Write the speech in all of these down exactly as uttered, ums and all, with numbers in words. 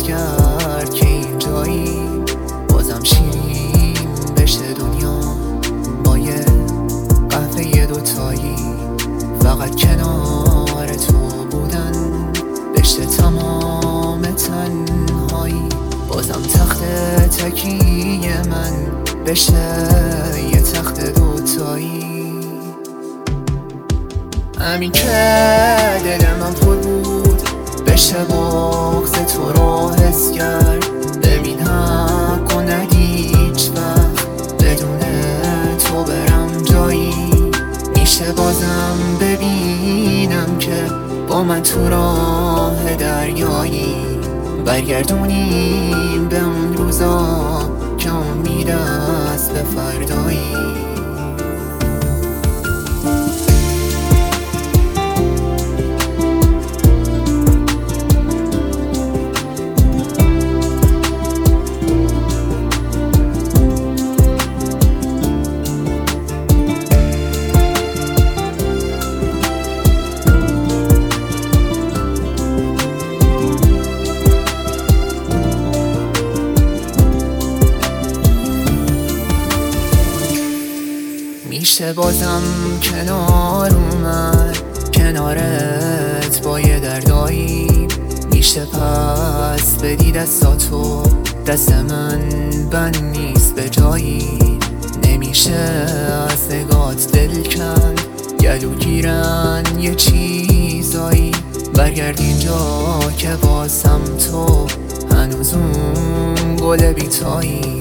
کرد که اینجایی بازم شیرین بشه دنیا با یه قهوه دوتایی، فقط کنار تو بودن بشه تمام تنهایی. بازم تخت تکیه من بشه یه تخت دوتایی. همین که دل من پر بود بشه بغض تو رو حس کرد. ببین حق و ندی هیچ وقت بدون تو برم جایی. میشه بازم ببینم که با من تو راه دریایی. برگردونیم به اون روزا که امید است به فردایی. میشه بازم کنار اومد کنارت با یه دردایی. میشه پس بدی دستاتو دست من بند نیست به جایی. نمیشه از نگات دل کند گلو گیرن یه چیزایی. برگرد اینجا که بازم تو هنوز اون گل بیتایی.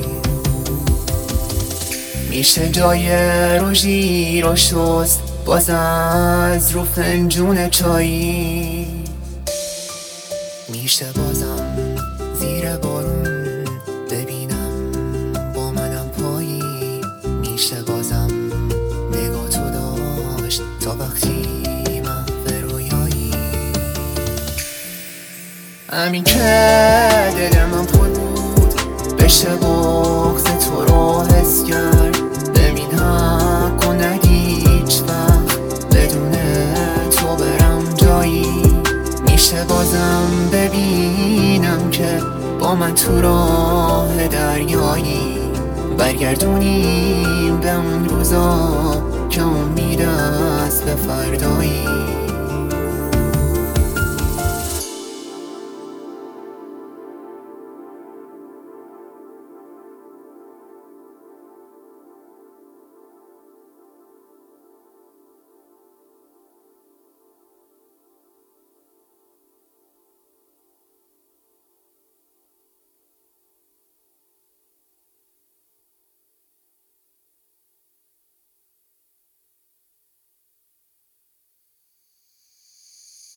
میشه جای روژی رو شست باز از رو فنجون چایی. میشه بازم زیر بارون ببینم با منم پایی. میشه بازم نگاه تو داشت تا وقتی محو رویایی. همین که دل من پر بود بشه بغض تو رو حس کرد. ببین حق و ندی هیچ وقت بدون تو برم جایی. میشه بازم ببینم که با من تو راه دریایی. برگردونیم به اون روزا که امید است به فردایی.